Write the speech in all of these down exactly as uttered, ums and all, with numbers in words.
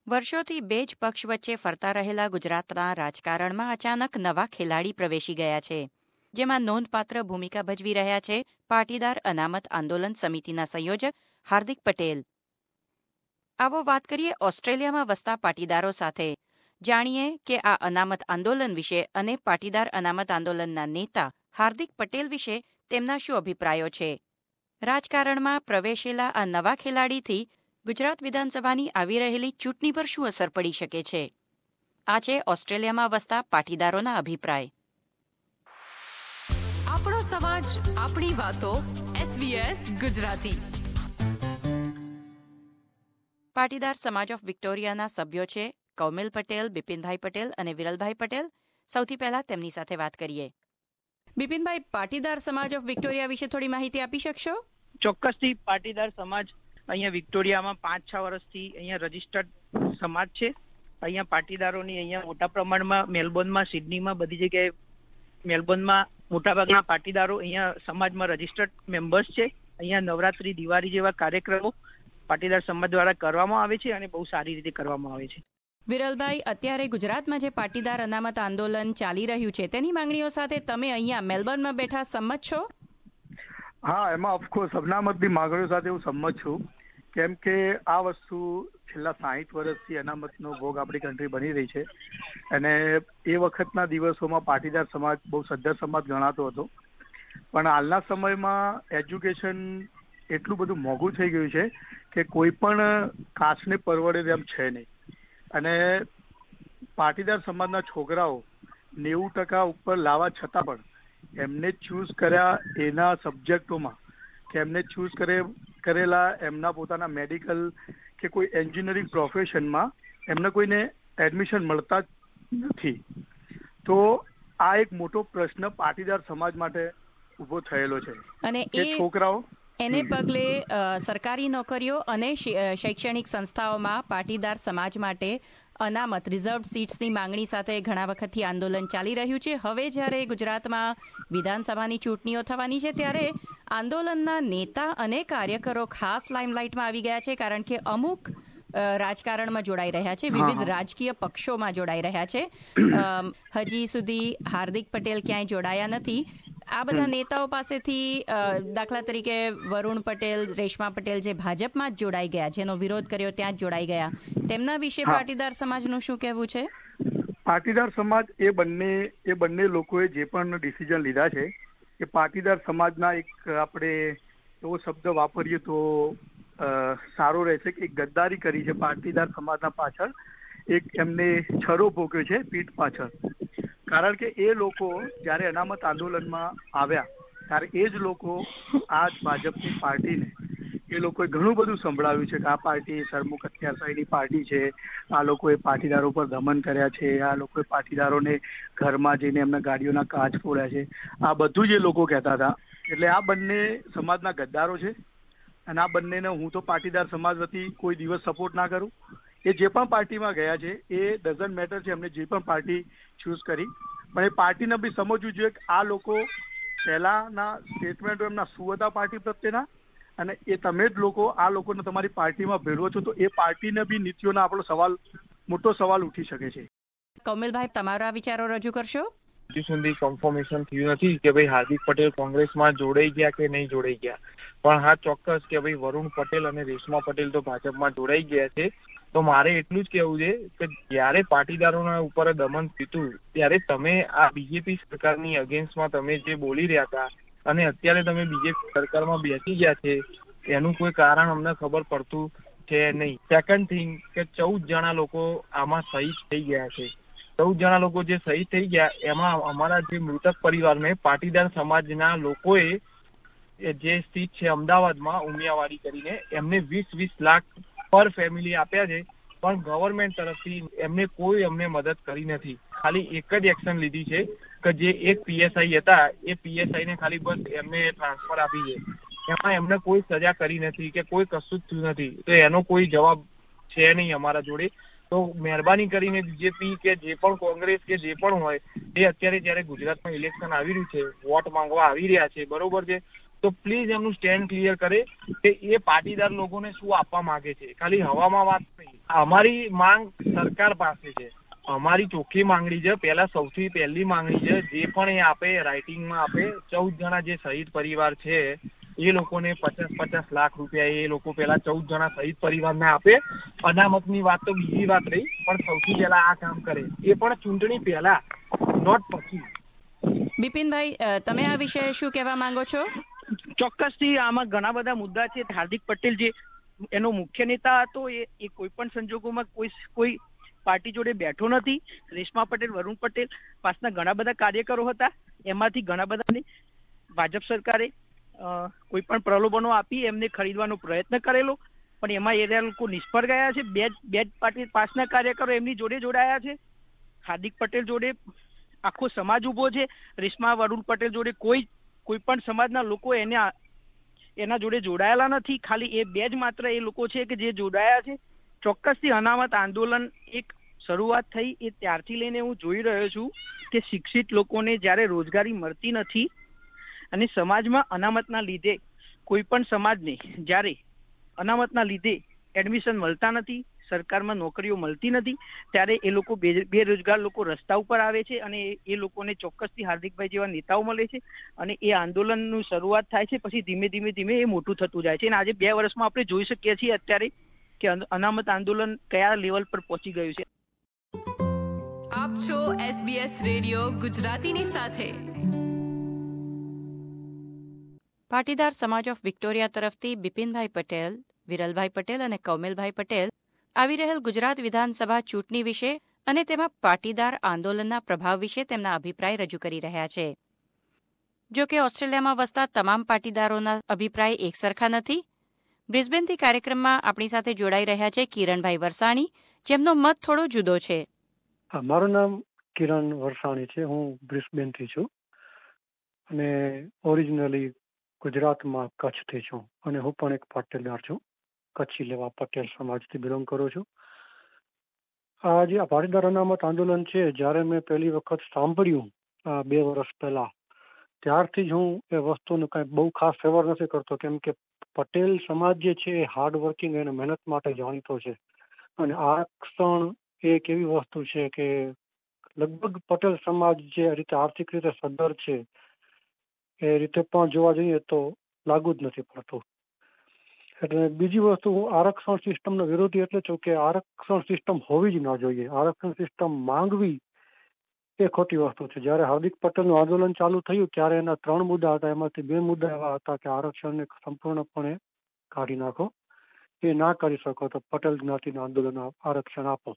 વર્ષોથી બે જ પક્ષ વચ્ચે ફરતા રહેલા ગુજરાતના રાજકારણમાં અચાનક નવા ખેલાડી પ્રવેશી ગયા છે, જેમાં નોંધપાત્ર ભૂમિકા ભજવી રહ્યા છે પાટીદાર અનામત આંદોલન સમિતિના સંયોજક હાર્દિક પટેલ. આવો વાત કરીએ ઓસ્ટ્રેલિયામાં વસતા પાટીદારો સાથે. જાણીએ કે આ અનામત આંદોલન વિશે અને પાટીદાર અનામત આંદોલનના નેતા હાર્દિક પટેલ વિશે તેમના શું અભિપ્રાયો છે. રાજકારણમાં પ્રવેશેલા આ નવા ખેલાડીથી ગુજરાત વિધાનસભાની આવી રહેલી ચૂંટણી પર શું અસર પડી શકે છે? આ છે ઓસ્ટ્રેલિયામાં વસતા પાટીદારોના અભિપ્રાય. આપણો સમાજ, આપણી વાતો. એસબીએસ ગુજરાતી. પાટીદાર સમાજ ઓફ વિક્ટોરિયાના સભ્યો છે કૌમિલ પટેલ, બિપિનભાઈ પટેલ અને વિરલભાઈ પટેલ. સૌથી પહેલા તેમની સાથે વાત કરીએ. બિપિનભાઈ, પાટીદાર સમાજ ઓફ વિક્ટોરિયા વિશે થોડી માહિતી આપી શકશો? ચોક્કસથી. પાટીદાર સમાજ અહીંયા વિક્ટોરિયામાં પાંચ છ વર્ષથી અહીંયા રજીસ્ટર્ડ સમાજ છે. અહીંયા પાટીદારોની અહીંયા મોટા પ્રમાણમાં મેલબોર્નમાં, સિડનીમાં, બધી જગ્યાએ મેલબોર્નમાં મોટાભાગના પાટીદારો અહીંયા સમાજમાં રજીસ્ટર્ડ મેમ્બર્સ છે. અહીંયા નવરાત્રી, દિવાળી જેવા કાર્યક્રમો પાટીદાર સમાજ દ્વારા કરવામાં આવે છે અને બહુ સારી રીતે કરવામાં આવે છે. વિરલભાઈ, અત્યારે ગુજરાતમાં જે પાટીદાર અનામત આંદોલન ચાલી રહ્યું છે તેની માંગણીઓ સાથે તમે અહીંયા મેલબોર્નમાં બેઠા સંમત છો? હા, એમાં ઓફકોર્સ અનામતની માંગણીઓ સાથે હું સંમત છું. કેમ કે આ વસ્તુ છેલ્લા સાહીઠ વર્ષથી અનામતનો ભોગ આપણી કન્ટ્રી બની રહી છે અને એ વખતના દિવસોમાં પાટીદાર સમાજ બહુ સદ્ધર સમાજ ગણાતો હતો. પણ હાલના સમયમાં એજ્યુકેશન એટલું બધું મોંઘું થઈ ગયું છે કે કોઈ પણ કાસ્ટને પરવડે તેમ છે નહીં. અને પાટીદાર સમાજના છોકરાઓ નેવું ટકા ઉપર લાવવા છતાં પણ એમને ચૂઝ કર્યા એના સબ્જેક્ટોમાં કે એમને ચૂઝ કરે કરેલા એમના પોતાના મેડિકલ કે કોઈ એન્જિનિયરિંગ પ્રોફેશનમાં એમને કોઈને એડમિશન મળતા જ નથી. તો આ એક મોટો પ્રશ્ન પાટીદાર સમાજ માટે ઊભો થયેલો છે. અને એ છોકરાઓ એને પગલે સરકારી નોકરીઓ અને શૈક્ષણિક સંસ્થાઓમાં પાટીદાર સમાજ માટે અનામત રિઝર્વડ સીટ્સની માંગણી સાથે ઘણા વખતથી આંદોલન ચાલી રહ્યું છે. હવે જ્યારે ગુજરાતમાં વિધાનસભાની ચૂંટણીઓ થવાની છે ત્યારે આંદોલનના નેતા અને કાર્યકરો ખાસ લાઇમલાઇટમાં આવી ગયા છે, કારણ કે અમુક રાજકારણમાં જોડાઈ રહ્યા છે, વિવિધ રાજકીય પક્ષોમાં જોડાઈ રહ્યા છે. હજી સુધી હાર્દિક પટેલ ક્યાંય જોડાયા નથી. આ બધા નેતાઓ પાસેથી દાખલા તરીકે વરુણ પટેલ, રેશમા પટેલ જે ભાજપમાં જ જોડાઈ ગયા, જેનો વિરોધ કર્યો ત્યાં જ જોડાઈ ગયા, તેમના વિશે પાટીદાર સમાજનું શું કહેવું છે? પાટીદાર સમાજ એ બંને એ બંને લોકોએ જે પણ ડિસિઝન લીધા છે એ પાટીદાર સમાજના એક આપણે એવો શબ્દ વાપરીએ તો સારો રહેશે કે ગદ્દારી કરી છે પાટીદાર સમાજના પાછળ. એક એમને છરો ભોગ્યો છે પીઠ પાછળ. કારણ કે એ લોકો જ્યારે અનામત આંદોલનમાં આવ્યા ત્યારે એ જ લોકો આ જ ભાજપની પાર્ટીને એ લોકોએ ઘણું બધું સંભળાવ્યું છે કે આ પાર્ટી સરમુખ અત્યારશાહીની પાર્ટી છે, આ લોકોએ પાટીદારો પર દમન કર્યા છે, આ લોકોએ પાટીદારોને ઘરમાં જઈને એમના ગાડીઓના કાચ ફોડ્યા છે. આ બધું જ એ લોકો કહેતા હતા. એટલે આ બંને સમાજના ગદ્દારો છે અને આ બંનેને હું તો પાટીદાર સમાજ વતી કોઈ દિવસ સપોર્ટ ના કરું. એ જે પણ પાર્ટીમાં ગયા છે એ ડઝન્ટ મેટર છે, એમને જે પણ પાર્ટી ચૂઝ કરી, પણ એ પાર્ટીને બી સમજવું જોઈએ કે આ લોકો પહેલાના સ્ટેટમેન્ટો એમના શું હતા પાર્ટી પ્રત્યેના, અને એ તમે જ લોકો આ લોકોને તમારી પાર્ટીમાં ભેળવો છો તો એ પાર્ટીને બી નીતિઓના આપણો સવાલ મોટો સવાલ ઉઠી શકે છે. કૌમિલભાઈ, તમારા વિચારો રજૂ કરશો? હજુ સુધી કન્ફર્મેશન થયું નથી કે ભાઈ હાર્દિક પટેલ કોંગ્રેસમાં જોડાઈ ગયા કે નહીં જોડાઈ ગયા, પણ હા ચોક્કસ કે ભાઈ વરુણ પટેલ અને રેશમા પટેલ તો ભાજપમાં જોડાઈ ગયા છે. તો મારે એટલું જ કહેવું છે કે જ્યારે પાટીદારોના ઉપર દમન થયું ત્યારે તમે આ બીજેપી સરકારની અગેન્સ્ટમાં તમે જે બોલી રહ્યા હતા અને અત્યારે તમે બીજેપી સરકારમાં બેસી ગયા છે એનું કોઈ કારણ અમને ખબર પડતું છે નહીં. સેકન્ડ થિંગ કે ચૌદ જણા લોકો આમાં શહીદ થઈ ગયા છે. ચૌદ જણા લોકો જે શહીદ થઈ ગયા એમાં અમારા જે મૃતક પરિવારને પાટીદાર સમાજના લોકોએ જે સ્થિત છે અમદાવાદમાં ઉમિયાવાડી કરીને એમને વીસ વીસ લાખ પર ફેમિલી આપ્યા છે, પણ ગવર્મેન્ટ તરફથી એમને કોઈ અમને મદદ કરી નથી. ખાલી એક જ એક્શન લીધી છે કે જે એક પીએસઆઈ હતા એ પીએસઆઈ ને ખાલી બસ એમને ટ્રાન્સફર આપી છે. એમાં એમને કોઈ સજા કરી નથી કે કોઈ કશું જ થયું નથી. તો એનો કોઈ જવાબ છે નહીં અમારા જોડે. તો મહેરબાની કરીને બીજેપી કે જે પણ કોંગ્રેસ કે જે પણ હોય એ અત્યારે જયારે ગુજરાતમાં ઇલેક્શન આવી રહ્યું છે, વોટ માંગવા આવી રહ્યા છે, બરોબર છે, તો પ્લીઝ એમનું સ્ટેન્ડ ક્લિયર કરે કે એ પાટીદાર લોકોને શું આપવા માંગે છે. ખાલી હવામાં વાત નહીં. અમારી માંગ સરકાર પાસે છે, અમારી ચોખ્ખી માંગણી છે. પહેલા સૌથી પહેલી માંગણી છે, જે પણ એ આપે રાઇટિંગમાં આપે. ચૌદ જણા જે શહીદ પરિવાર છે એ લોકોને પચાસ પચાસ લાખ રૂપિયા એ લોકો પેલા ચૌદ જણા શહીદ પરિવારને આપે. અનામતની વાત તો બીજી વાત રહી, પણ સૌથી પહેલા આ કામ કરે, એ પણ ચૂંટણી પહેલા, નોટ પછી. બિપિનભાઈ, તમે આ વિશે શું કહેવા માંગો છો? ચોક્કસથી આમાં ઘણા બધા મુદ્દા છે. હાર્દિક પટેલ જે એનો મુખ્ય નેતા હતો, એ એ કોઈ પણ સંજોગોમાં કોઈ કોઈ પાર્ટી જોડે બેઠો નથી. રેશમા પટેલ, વરુણ પટેલ પાસના ઘણા બધા કાર્યકરો હતા. એમાંથી ઘણા બધાને ભાજપ સરકારે કોઈ પણ પ્રલોભનો આપી એમને ખરીદવાનો પ્રયત્ન કરેલો, પણ એમાં એ લોકો નિષ્ફળ ગયા છે. બે બે પાર્ટી પાસના કાર્યકરો એમની જોડે જોડાયા છે. હાર્દિક પટેલ જોડે આખો સમાજ ઉભો છે. રેશમા, વરુણ પટેલ જોડે કોઈ કોઈ પણ સમાજના લોકો એને એના જોડે જોડાયેલા નથી. ખાલી એ બે જ માત્ર એ લોકો છે કે જે જોડાયા છે. ચોક્કસથી અનામત આંદોલન એક શરૂઆત થઈ એ ત્યારથી લઈને હું જોઈ રહ્યો છું કે શિક્ષિત લોકોને જ્યારે રોજગારી મળતી નથી અને સમાજમાં અનામતના લીધે કોઈ પણ સમાજને જ્યારે અનામતના લીધે એડમિશન મળતા નથી, સરકારમાં નોકરીઓ મળતી નથી, ત્યારે એ લોકો બેરોજગાર લોકો રસ્તા ઉપર આવે છે અને એ લોકોને ચોક્કસથી હાર્દિકભાઈ જેવા નેતાઓ મળે છે અને એ આંદોલનનું શરૂઆત થાય છે. પછી ધીમે ધીમે ધીમે એ મોટું થતું જાય છે અને આજે બે વર્ષમાં આપણે જોઈ શકીએ છીએ અત્યારે કે અનામત આંદોલન કયા લેવલ પર પહોંચી ગયું છે. આપ છો એસબીએસ રેડિયો ગુજરાતીની સાથે. પાટીદાર સમાજ ઓફ વિક્ટોરિયા તરફથી બિપિનભાઈ પટેલ, વિરલભાઈ પટેલ અને કૌમિલભાઈ પટેલ આવી રહેલ ગુજરાત વિધાનસભા ચૂંટણી વિશે અને તેમાં પાટીદાર આંદોલનના પ્રભાવ વિશે તેમના અભિપ્રાય રજૂ કરી રહ્યા છે. જો કે ઓસ્ટ્રેલિયામાં વસતા તમામ પાટીદારોના અભિપ્રાય એકસરખા નથી. બ્રિસ્બેનથી કાર્યક્રમમાં આપણી સાથે જોડાઈ રહ્યા છે કિરણભાઈ વરસાણી, જેમનો મત થોડો જુદો છે. મારું નામ કિરણ વરસાણી છે. હું બ્રિસ્બેનથી છું અને ઓરિજિનલી ગુજરાતમાં કચ્છથી છું અને હું પણ એક પાટીદાર છું. કચ્છી લેવા પટેલ સમાજથી બિલોંગ કરું છું. આ જે પાટીદાર અનામત આંદોલન છે, જ્યારે મેં પહેલી વખત સાંભળ્યું બે વર્ષ પહેલા, ત્યારથી જ હું એ વસ્તુનું કઈ બહુ ખાસ ફેવર નથી કરતો, કેમ કે પટેલ સમાજ જે છે એ હાર્ડ વર્કિંગ અને મહેનત માટે જાણીતો છે અને આરક્ષણ એક એવી વસ્તુ છે કે લગભગ પટેલ સમાજ જે રીતે આર્થિક રીતે સદ્ધર છે એ રીતે પણ જોવા જઈએ તો લાગુ જ નથી પડતું. એટલે બીજી વસ્તુ, હું આરક્ષણ સિસ્ટમનો વિરોધી એટલે છું કે આરક્ષણ સિસ્ટમ હોવી જ ના જોઈએ. આરક્ષણ સિસ્ટમ માંગવી એ ખોટી વસ્તુ છે. જ્યારે હાર્દિક પટેલનું આંદોલન ચાલુ થયું ત્યારે એના ત્રણ મુદ્દા હતા. એમાંથી બે મુદ્દા એવા હતા કે આરક્ષણને સંપૂર્ણપણે કાઢી નાખો, એ ના કરી શકો તો પટેલ જ્ઞાતિનું આંદોલન આરક્ષણ આપો.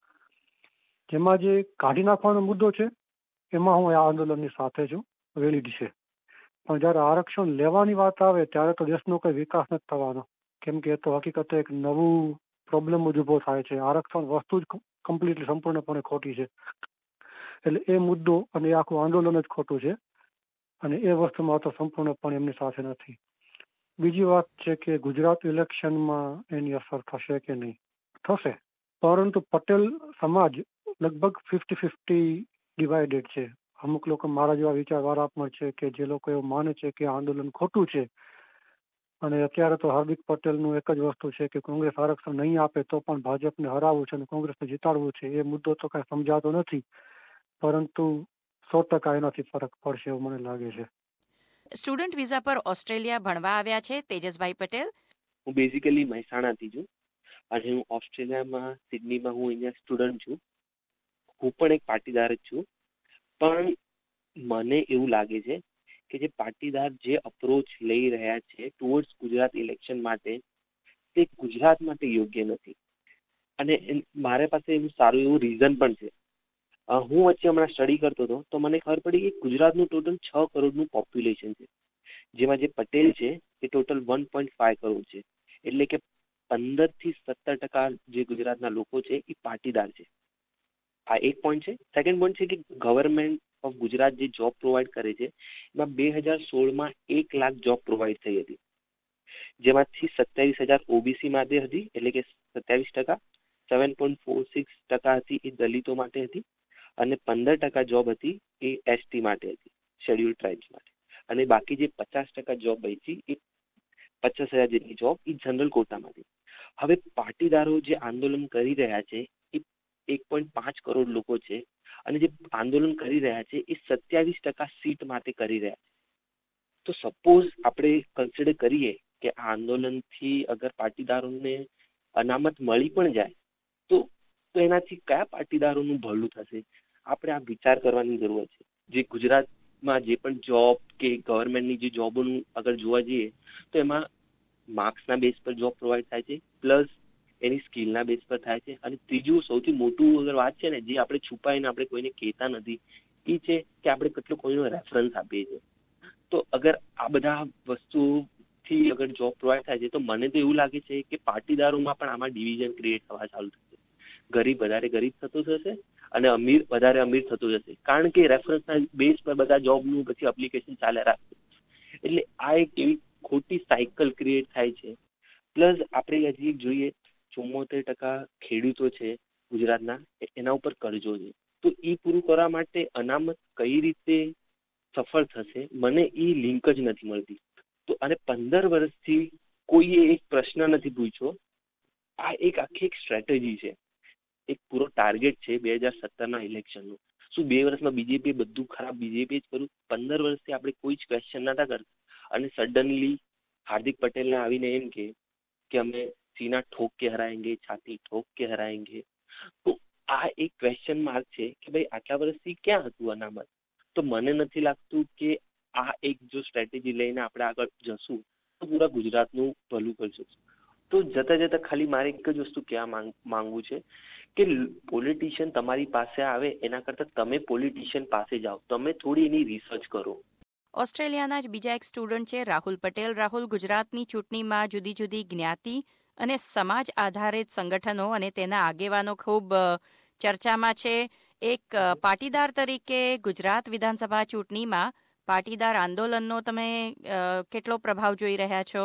જેમાં જે કાઢી નાખવાનો મુદ્દો છે એમાં હું આ આંદોલનની સાથે છું, વેલિડ છે. પણ જયારે આરક્ષણ લેવાની વાત આવે ત્યારે તો દેશનો કોઈ વિકાસ નથી થવાનો, કેમ કે એ તો હકીકતે એક નવું પ્રોબ્લેમ જ ઉભો થાય છે. આરક્ષણ વસ્તુ જ કમ્પ્લીટલી સંપૂર્ણપણે ખોટી છે. એટલે એ મુદ્દો અને આખું આંદોલન જ ખોટું છે અને એ વસ્તુમાં તો સંપૂર્ણપણે એમની સાથે નથી. બીજી વાત છે કે ગુજરાત ઇલેક્શનમાં એની અસર થશે કે નહીં. થશે, પરંતુ પટેલ સમાજ લગભગ ફિફ્ટી ફિફ્ટી ડિવાઇડેડ છે. અમુક લોકો મારા જેવા વિચારવાળા પણ છે કે જે લોકો એવું માને છે કે આંદોલન ખોટું છે અને અત્યારે તો હાર્દિક પટેલનું એક જ વસ્તુ છે કે કોંગ્રેસ આરક્ષણ નહીં આપે તો પણ ભાજપને હરાવવું છે અને કોંગ્રેસને જીતાડવું છે. એ મુદ્દો તો કાંઈ સમજાતો નથી, પરંતુ સો ટકા એનાથી ફરક પડશે એવું મને લાગે છે. સ્ટુડન્ટ વિઝા પર ઓસ્ટ્રેલિયા ભણવા આવ્યા છે તેજસભાઈ પટેલ. હું બેઝિકલી મહેસાણાથી છું અને હું ઓસ્ટ્રેલિયામાં સિડનીમાં હું અહીંયા સ્ટુડન્ટ છું. હું પણ એક પાટીદાર જ છું, પણ મને એવું લાગે છે કે જે પાટીદાર જે અપ્રોચ લઈ રહ્યા છે ટુવર્ડ્સ ગુજરાત ઇલેક્શન માટે, તે ગુજરાત માટે યોગ્ય નથી. અને મારે પાસે એનું સારું એવું રીઝન પણ છે. હું વચ્ચે હમણાં સ્ટડી કરતો હતો તો મને ખબર પડી કે ગુજરાતનું ટોટલ છ કરોડનું પોપ્યુલેશન છે, જેમાં જે પટેલ છે એ total one point five crore છે. એટલે કે પંદર થી સત્તર ટકા જે ગુજરાતના લોકો છે એ પાટીદાર છે. આ એક પોઈન્ટ છે. સેકન્ડ પોઈન્ટ છે કે ગવર્મેન્ટ ઓફ ગુજરાત જે જોબ પ્રોવાઈડ કરે છે એમાં બે હજાર સોળમાં એક લાખ જોબ પ્રોવાઈડ થઈ હતી, જેમાંથી સત્યાવીસ હજાર ઓબીસી માટે હતી, એટલે કે સત્યાવીસ ટકા, સેવન પોઈન્ટ ફોર સિક્સ ટકા હતી એ દલિતો માટે હતી અને પંદર ટકા જોબ હતી એ એસટી માટે હતી, શેડ્યુલ ટ્રાઇબ્સ માટે. અને બાકી જે પચાસ ટકા જોબ બચી એ પચાસ હજાર જેટલી જોબ એ જનરલ કોટામાંથી. હવે પાટીદારો જે આંદોલન કરી રહ્યા છે એ એક પોઈન્ટ પાંચ કરોડ લોકો છે અને જે આંદોલન કરી રહ્યા છે એ સત્યાવીસ ટકા સીટ માટે કરી રહ્યા છે. તો સપોઝ આપણે કન્સિડર કરીએ કે આ આંદોલનથી અગર પાટીદારોને અનામત મળી પણ જાય તો તો એનાથી કયા પાટીદારોનું ભલું થશે? આપણે આ વિચાર કરવાની જરૂર છે. જે ગુજરાતમાં જે પણ જોબ કે ગવર્મેન્ટની જે જોબોનું અગર જોવા જઈએ તો એમાં માર્ક્સના બેઝ પર જોબ પ્રોવાઈડ થાય છે, પ્લસ એની સ્કિલના બેઝ પર થાય છે. અને ત્રીજું સૌથી મોટું અગર વાત છે ને, જે આપણે છુપાઈને આપણે કોઈને કહેતા નથી, એ છે કે આપણે કેટલો કોઈનો રેફરન્સ આપીએ છીએ. તો અગર આ બધા વસ્તુથી અગર જોબ પ્રોવાઈડ થાય છે તો મને તો એવું લાગે છે કે પાટીદારોમાં પણ આમાં ડિવિઝન ક્રિએટ થવા ચાલુ થશે. ગરીબ વધારે ગરીબ થતો જશે અને અમીર વધારે અમીર થતો જશે, કારણ કે રેફરન્સના બેઝ પર બધા જોબનું પછી એપ્લિકેશન ચાલ્યા રાખશે. એટલે આ એક એવી ખોટી સાયકલ ક્રિએટ થાય છે. પ્લસ આપણે હજી જોઈએ ચુમ્મોતેર ટકા ખેડૂતો છે ગુજરાતના, એના ઉપર કરજો છે. તો એ પૂરું કરવા માટે અનામત કઈ રીતે સફળ થશે મને એ લિંક જ નથી મળતી. તો અને પંદર વર્ષથી કોઈએ એક પ્રશ્ન નથી પૂછ્યો. આ એક આખી એક સ્ટ્રેટેજી છે, એક પૂરો ટાર્ગેટ છે બે હજાર સત્તરના ઇલેક્શનનું. શું બે વર્ષમાં બીજેપી બધું ખરાબ બીજેપી જ કર્યું? પંદર વર્ષથી આપણે કોઈ જ ક્વેશ્ચન નતા કરતા અને સડનલી હાર્દિક પટેલને આવીને એમ કે કે અમે સીના ઠોક કે હરાએંગે, છાતી ઠોક કે હરાએંગે. તો આ એક ક્વેશ્ચન માર્ક છે કે ભાઈ આટલા વર્ષથી ક્યાં હતું અનામત? તો મને નથી લાગતું કે આ એક જો સ્ટ્રેટેજી લઈને આપણે આગળ જશું તો પૂરા ગુજરાતનું ભલું કરશું. તો જતા જતા ખાલી મારે એક જ વસ્તુ કહેવા માંગવું છે કે પોલિટિશિયન તમારી પાસે આવે એના કરતાં તમે પોલિટિશિયન પાસે જાઓ, તમે થોડી એની રિસર્ચ કરો. ઓસ્ટ્રેલિયાના જ બીજા એક સ્ટુડન્ટ છે રાહુલ પટેલ. રાહુલ, ગુજરાતની ચૂંટણીમાં જુદી જુદી જ્ઞાતિ અને સમાજ આધારિત સંગઠનો અને તેના આગેવાનો ખૂબ ચર્ચામાં છે. એક પાટીદાર તરીકે ગુજરાત વિધાનસભા ચૂંટણીમાં પાટીદાર આંદોલનનો તમે કેટલો પ્રભાવ જોઈ રહ્યા છો?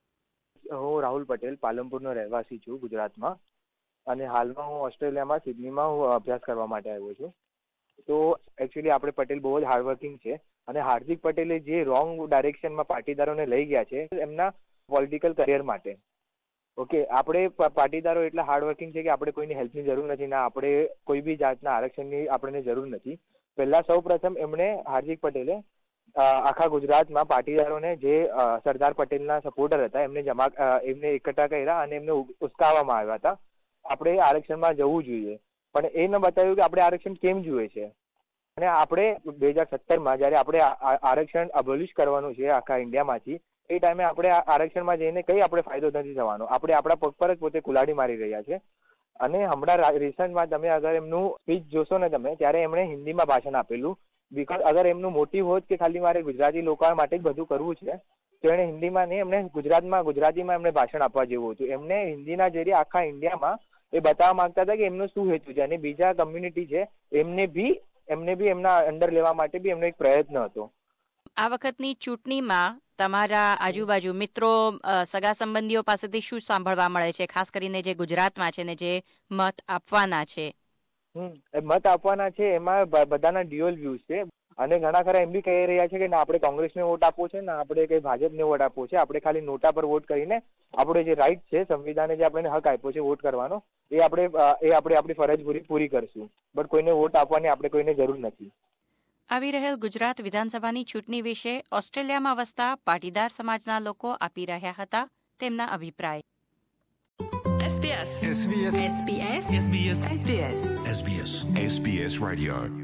હું રાહુલ પટેલ, પાલનપુરનો રહેવાસી છું ગુજરાતમાં, અને હાલમાં હું ઓસ્ટ્રેલિયામાં સિડનીમાં હું અભ્યાસ કરવા માટે આવ્યો છું. તો એકચ્યુઅલી આપણે પટેલ બહુ જ હાર્ડવર્કિંગ છે અને હાર્દિક પટેલે જે રોંગ ડાયરેક્શનમાં પાટીદારોને લઈ ગયા છે એમના પોલિટિકલ કરિયર માટે. ઓકે, આપણે પાટીદારો એટલા હાર્ડવર્કિંગ છે કે આપણે કોઈની હેલ્પની જરૂર નથી, ના આપણે કોઈ બી જાતના આરક્ષણની આપણને જરૂર નથી. પહેલા સૌ પ્રથમ એમણે હાર્દિક પટેલે આખા ગુજરાતમાં પાટીદારોને જે સરદાર પટેલના સપોર્ટર હતા એમને જમા એમને એકઠા કર્યા અને એમને ઉશ્કાવવામાં આવ્યા હતા આપણે આરક્ષણમાં જવું જોઈએ. પણ એ ન બતાવ્યું કે આપણે આરક્ષણ કેમ જોઈએ છે. અને આપણે બે હજાર સત્તરમાં જયારે આપણે આરક્ષણ અબોલિશ કરવાનું છે આખા ઇન્ડિયામાંથી, એ ટાઈમે આપણે આરક્ષણમાં જઈને કઈ આપણે ફાયદો નથી થવાનો. આપણે આપણા પગ પર જ પોતે કુલાડી મારી રહ્યા છે. અને હમણાં રિસન્ટમાં તમે અગર એમનું સ્પીચ જોશો ને તમે, ત્યારે એમણે હિન્દીમાં ભાષણ આપેલું. બીકોઝ અગર એમનું મોટિવ હોત કે ખાલી મારે ગુજરાતી લોકો માટે જ બધું કરવું છે તો એણે હિન્દીમાં નહીં, એમને ગુજરાતમાં ગુજરાતીમાં એમને ભાષણ આપવા જેવું હતું. એમને હિન્દીના જરીએ આખા ઇન્ડિયામાં એ બતાવવા માંગતા હતા કે એમનું શું હેતુ છે અને બીજા કમ્યુનિટી છે એમને બી એમને બી એમના અંડર લેવા માટે બી એમનો એક પ્રયત્ન હતો. આ વખતની ચૂંટણીમાં તમારા આજુબાજુ મિત્રો, સગા સંબંધીઓ પાસેથી શું સાંભળવા મળે છે, ખાસ કરીને જે ગુજરાતમાં છે ને જે મત આપવાના છે? હમ મત આપવાના છે એમાં બધાના ડ્યુઅલ વ્યૂઝ છે અને ઘણા ખરા એમ બી કહી રહ્યા છે કે ના આપણે કોંગ્રેસને વોટ આપવો છે, ના આપણે કઈ ભાજપને વોટ આપવો છે. આપણે ખાલી નોટા પર વોટ કરીને આપણે જે રાઈટ છે, સંવિધાને જે આપણને હક આપ્યો છે વોટ કરવાનો, એ આપણે એ આપણે આપણી ફરજ પૂરી પૂરી કરશું. બટ કોઈને વોટ આપવાની આપણે કોઈને જરૂર નથી. આવી રહેલ ગુજરાત વિધાનસભાની ચૂંટણી વિશે ઓસ્ટ્રેલિયામાં વસતા પાટીદાર સમાજના લોકો આપી રહ્યા હતા તેમના અભિપ્રાય. SBS SBS SBS SBS SBS SBS SBS Radio.